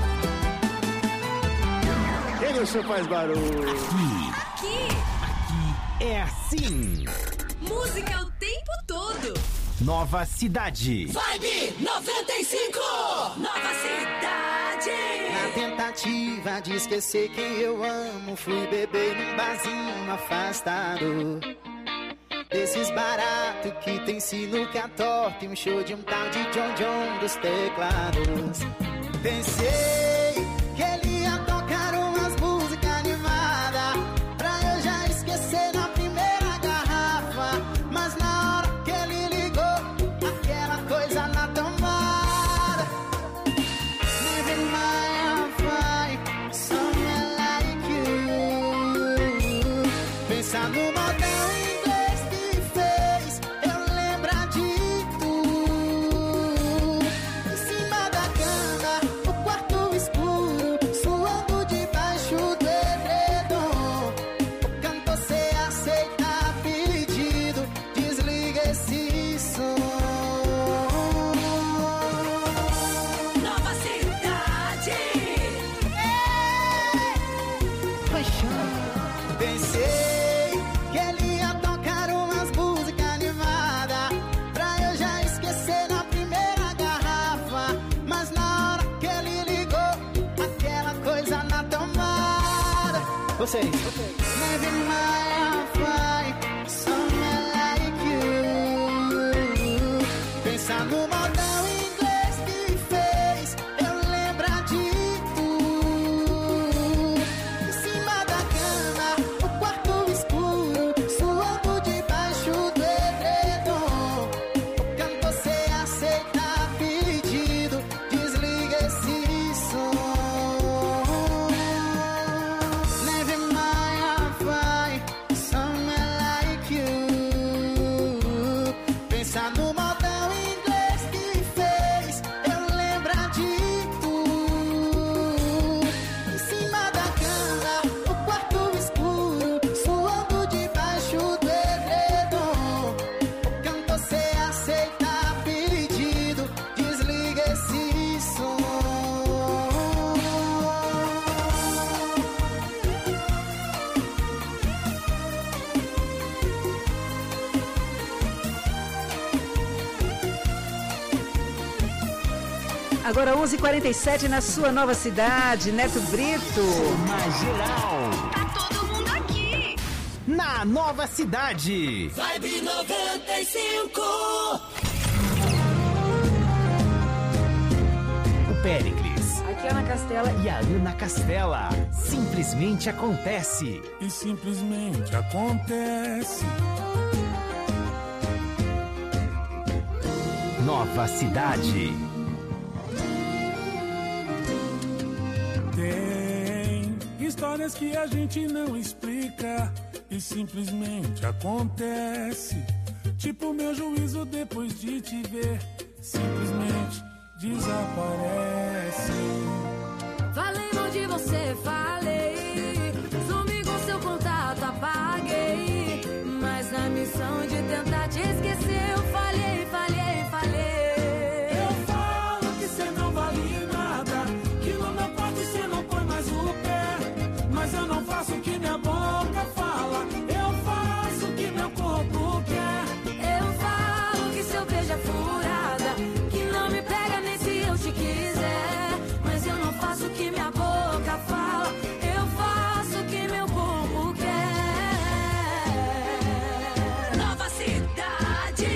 Quem gostou faz barulho. Aqui É assim. música o tempo todo. Nova cidade. Vibe 95. Nova cidade. Na tentativa de esquecer quem eu amo, fui beber num barzinho afastado desses baratos quarto que tem sinuca torta e um show de um tal de John John dos teclados. Pensei que ele ia tocar umas músicas animadas pra eu já esquecer na primeira garrafa. Mas na hora que ele ligou, aquela coisa na tomada. Living my fight, somewhere like you. Pensar no modão inglês que fez eu lembrar de tu. Em cima da cama, o quarto escuro, suando debaixo do edredom. O cantor cê aceita pedido, desliga esse som. Nova cidade. Pensei que ele ia tocar umas músicas animadas pra eu já esquecer na primeira garrafa. Mas na hora que ele ligou, aquela coisa na tomada. Vocês. Living my fight, somewhere like you. Pensar no modão inglês que fez eu lembrar de tu. Em cima da cama, o quarto escuro, suando debaixo do edredom. O cantor cê aceita pedido, desliga esse som. Living my fight, somewhere like you. Pensar no modão inglês que fez eu lembrar de tu. Em cima da cama, o quarto escuro, suando debaixo do edredom. O cantor cê aceita pedido, desliga esse som. Agora 11h47 na sua nova cidade, Neto Brito. Mais geral. Tá todo mundo aqui. Na nova cidade. Vibe 95. O Péricles. Aqui é Ana Castela. E a Ana Castela. Simplesmente acontece. E simplesmente acontece. Nova cidade. Tem histórias que a gente não explica e simplesmente acontece. Tipo meu juízo depois de te ver, simplesmente desaparece. Falei mal de você, falei. Sumi com seu contato, apaguei. Mas na missão de tentar te esquecer, eu falhei, falhei, falhei. Eu falo que cê não vale nada, que no meu quarto cê não põe mais o pé. Mas eu não faço o que minha boca fala, eu faço o que meu corpo quer. Eu falo que seu beijo é furada, que não me pega nem se eu te quiser. Mas eu não faço o que minha boca fala, eu faço o que meu corpo quer. Nova cidade.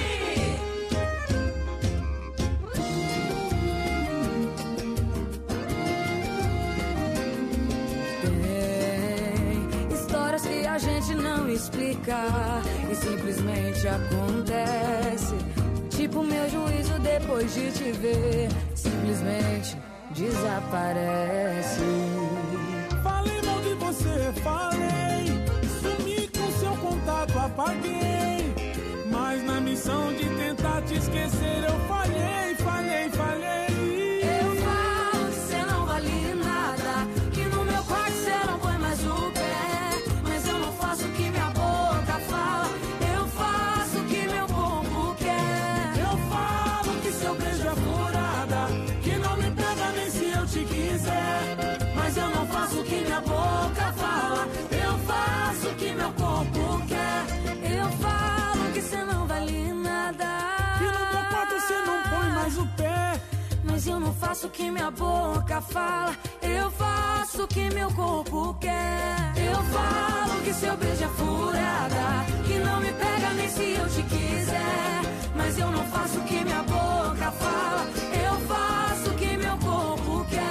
Tem histórias que a gente não explica e simplesmente acontece. Tipo meu juízo depois de te ver, simplesmente desaparece. Falei mal de você, falei. Sumi com seu contato, apaguei. Mas na missão de tentar te esquecer, eu falhei, falhei, falhei. Eu falo que cê não vale nada, que no meu quarto cê não põe mais o pé. Mas eu não faço o que minha boca fala, eu faço o que meu corpo quer. Eu falo que seu beijo é furada, que não me pega nem se eu te quiser. Mas eu não faço o que minha boca fala, eu faço o que meu corpo quer. Eu falo que cê não vale nada, que no meu quarto cê não põe mais o pé. Mas eu não faço o que minha boca fala, eu faço faço o que meu corpo quer. Eu falo que seu beijo é furada, que não me pega nem se eu te quiser. Mas eu não faço o que minha boca fala, eu faço o que meu corpo quer.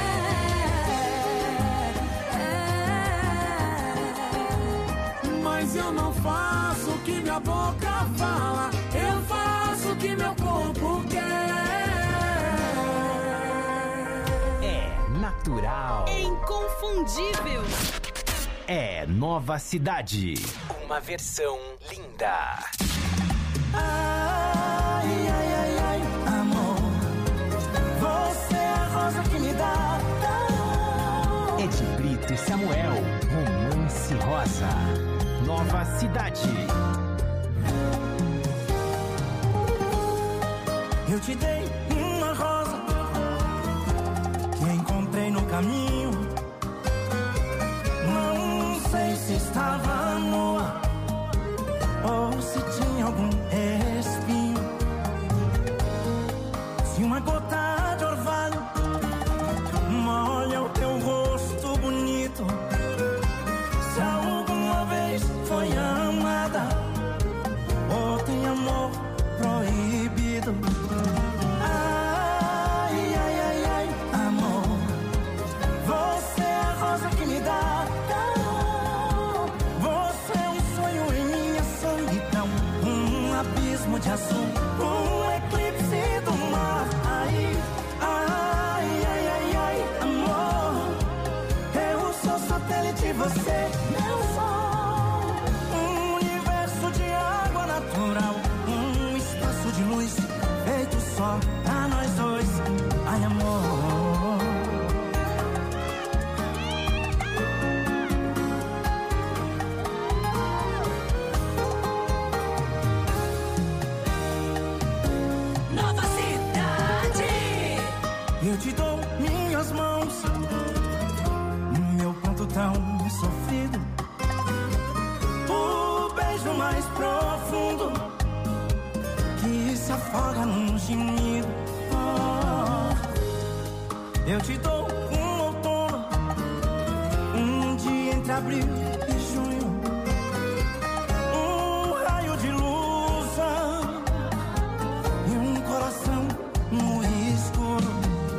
Mas eu não faço o que minha boca fala, eu faço o que meu corpo quer. Natural. É inconfundível. É Nova Cidade. Uma versão linda. Ai, ai, ai, ai, amor, você é a rosa que me dá calor. Ed Brito e Samuel, Romance Rosa. Nova Cidade. Eu te dei uma rosa que encontrei no caminho. Não sei se estava nua ou se tinha algum espinho. Se uma gota de orvalho molha o teu rosto bonito, se alguma vez foi amada ou tem amor proibido. Ai, ai, ai, ai, amor, você é a rosa que me dá calor. Você é um sonho em minha solidão, um abismo de azul, um eclipse do mar. Ai, ai, ai, ai, ai, amor, eu sou satélite, você meu sol. Um universo de água natural, um espaço de luz feito só pra nós dois. Ai, amor, Nova Cidade. eu te dou minhas mãos, meu ponto tão sofrido, o beijo mais profundo que se afoga num gemido. Oh, eu te dou um outono, um dia entre abril e junho, um raio de luz e um coração no escuro.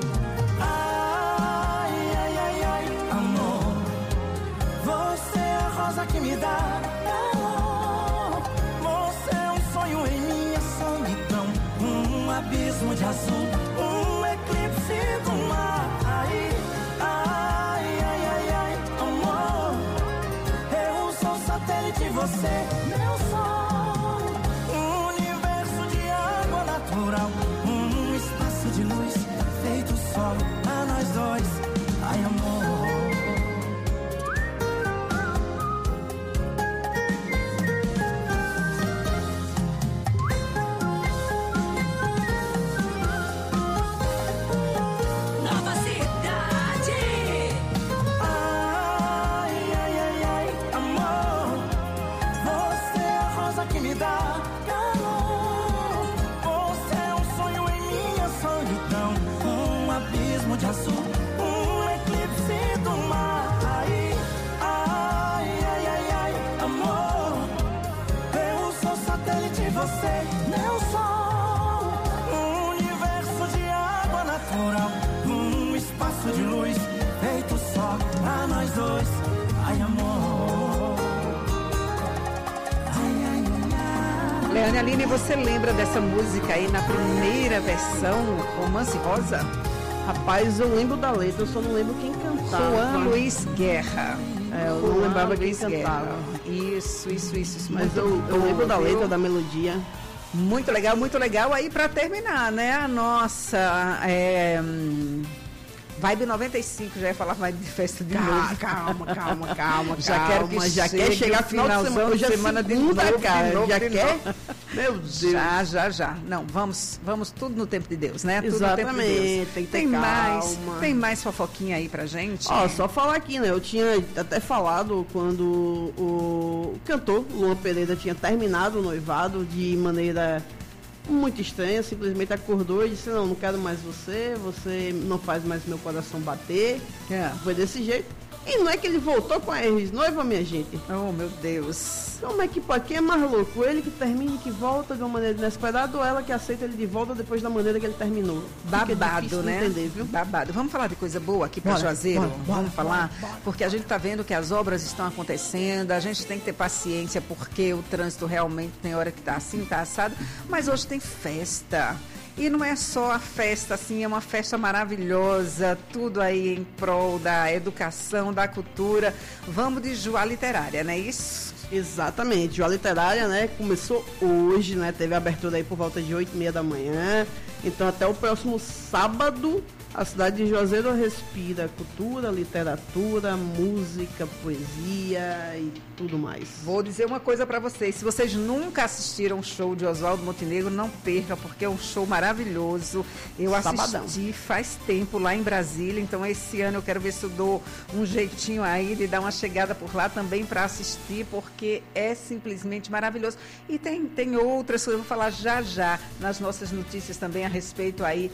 Ai, ai, ai, ai, amor, você é a rosa que me dá calor. Você é um sonho em minha solidão, um abismo de azul, um eclipse do mar. Ai, ai, ai, ai, ai, amor, eu sou satélite, você meu sol. Um universo de água natural, um espaço de luz feito só pra nós dois. Ai, amor, Nova Cidade. ai, ai, ai, ai, amor, você é a rosa que me dá calor. Você é um sonho em minha solidão, um abismo de azul, um eclipse do mar. Ai, ai, ai, ai, ai, amor, eu sou satélite, você meu sol. Um universo de água natural, um espaço de luz feito só pra nós dois. Ai, amor, ai, ai, ai, ai. Leane Aline, você lembra dessa música aí na primeira versão, Romance Rosa? Rapaz, eu lembro da letra, eu só não lembro quem cantava. Juan Luiz Guerra. Eu não lembrava quem Luiz Guerra. cantava. Isso. Mas eu lembro da letra, da melodia. Muito legal, muito legal. Aí pra terminar, né? A nossa Vibe 95, já ia falar Vibe de festa de novo. Calma. Já quero que já quer chegar final de semana, hoje é semana de novo, cara. Já de quer? novo. Meu Deus. Já. Não, vamos tudo no tempo de Deus, né? Tudo Exatamente, no tempo de Deus. tem que ter calma. Tem mais fofoquinha aí pra gente? Ó, só falar aqui, né? Eu tinha até falado quando o cantor Luan Pereira tinha terminado o noivado de maneira muito estranha, simplesmente acordou e disse, não quero mais você não faz mais meu coração bater. Foi desse jeito. E não é que ele voltou com a ex-noiva, minha gente. Oh, meu Deus. Como é que pode? Quem é mais louco? Ele que termina e que volta de uma maneira inesperada ou ela que aceita ele de volta depois da maneira que ele terminou? Babado, né? Entender, viu? Babado. Vamos falar de coisa boa aqui para Juazeiro? Vamos falar? Porque a gente está vendo que as obras estão acontecendo, a gente tem que ter paciência porque o trânsito realmente tem hora que está assim, está assado, mas hoje tem festa. E não é só a festa, assim, é uma festa maravilhosa, tudo aí em prol da educação, da cultura. Vamos de Joá Literária, não é isso? Exatamente, Joá Literária, né, começou hoje, né, teve abertura aí por volta de 8h30 da manhã. Então até o próximo sábado, a cidade de Juazeiro respira cultura, literatura, música, poesia e tudo mais. Vou dizer uma coisa para vocês, se vocês nunca assistiram o show de Oswaldo Montenegro, não perca, porque é um show maravilhoso. Eu assisti faz tempo lá em Brasília, então esse ano eu quero ver se eu dou um jeitinho aí de dar uma chegada por lá também para assistir, porque é simplesmente maravilhoso. E tem outras que eu vou falar já nas nossas notícias também a respeito aí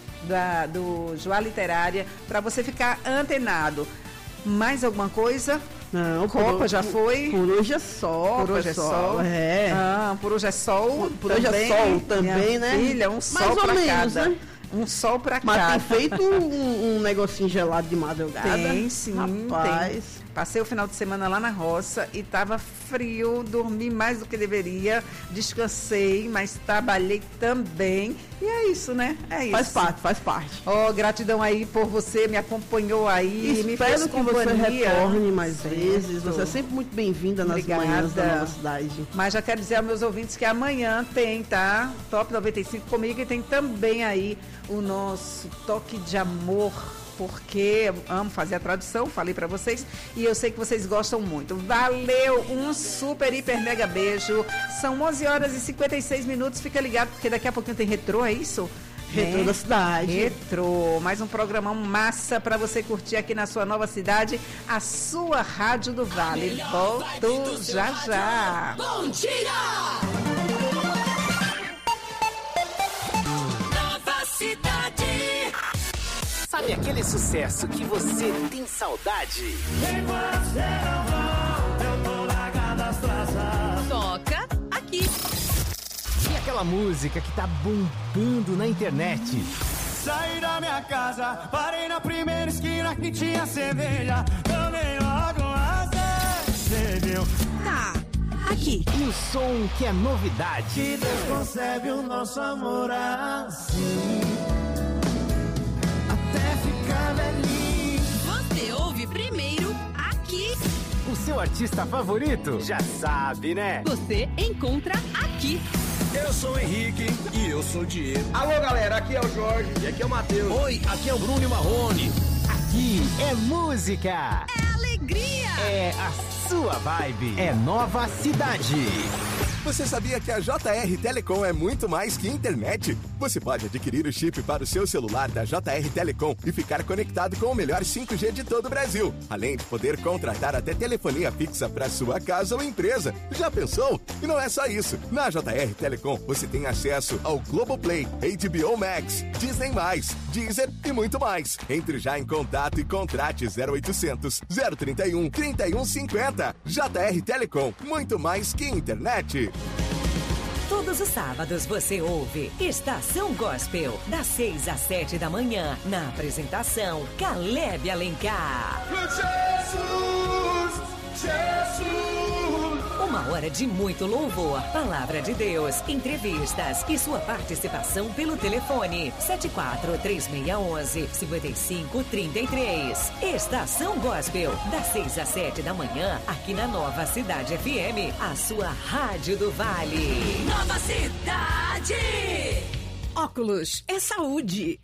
do Joá Literária, para você ficar antenado. Mais alguma coisa? Não, Copa já foi? Por hoje é sol. Por hoje pessoal. é sol. É. Por hoje é sol. Por hoje é sol também, né? Filha, um sol para cada. Né? Um sol para cada. Mas tem feito um negocinho gelado de madrugada. Tem, sim. Rapaz. Tem. Passei o final de semana lá na roça e estava frio, dormi mais do que deveria, descansei, mas trabalhei também. E é isso, né? É isso. Faz parte. Oh, gratidão aí por você, me acompanhou aí, me fez Espero que companhia. você retorne mais vezes. Você Você é sempre muito bem-vinda nas manhãs da Nova Cidade. Mas já quero dizer aos meus ouvintes que amanhã tem, tá? Top 95 comigo e tem também aí o nosso toque de amor, porque eu amo fazer a tradução, falei pra vocês, e eu sei que vocês gostam muito. Valeu, um super, hiper, mega beijo. São 11h56, fica ligado, porque daqui a pouquinho tem retrô, é isso? Retrô da cidade. Retrô, mais um programão massa pra você curtir aqui na sua nova cidade, a sua Rádio do Vale. Volto já. Bom dia! Sabe aquele sucesso que você tem saudade? Em você eu tô largado as traças. Toca aqui. E aquela música que tá bombando na internet? Saí da minha casa, parei na primeira esquina que tinha cerveja. Tomei logo você viu? Tá, aqui. E o som que é novidade? Que Deus concebe o nosso amor assim. Você ouve primeiro aqui. O seu artista favorito? Já sabe, né? Você encontra aqui. Eu sou o Henrique e eu sou o Diego. Alô, galera, aqui é o Jorge e aqui é o Matheus. Oi, aqui é o Bruno e Marrone. Aqui é música. É alegria. É a sua vibe. É Nova Cidade. Você sabia que a JR Telecom é muito mais que internet? Você pode adquirir o chip para o seu celular da JR Telecom e ficar conectado com o melhor 5G de todo o Brasil. Além de poder contratar até telefonia fixa para sua casa ou empresa. Já pensou? E não é só isso. Na JR Telecom você tem acesso ao Globoplay, HBO Max, Disney+, Deezer e muito mais. Entre já em contato e contrate 0800 031 3150. JR Telecom, muito mais que internet. Todos os sábados você ouve Estação Gospel, das 6 às 7 da manhã, na apresentação Caleb Alencar. Jesus! Uma hora de muito louvor, palavra de Deus, entrevistas e sua participação pelo telefone 74-3611-5533. Estação Gospel, das 6 às 7 da manhã, aqui na Nova Cidade FM, a sua Rádio do Vale. Nova Cidade! Óculos é saúde.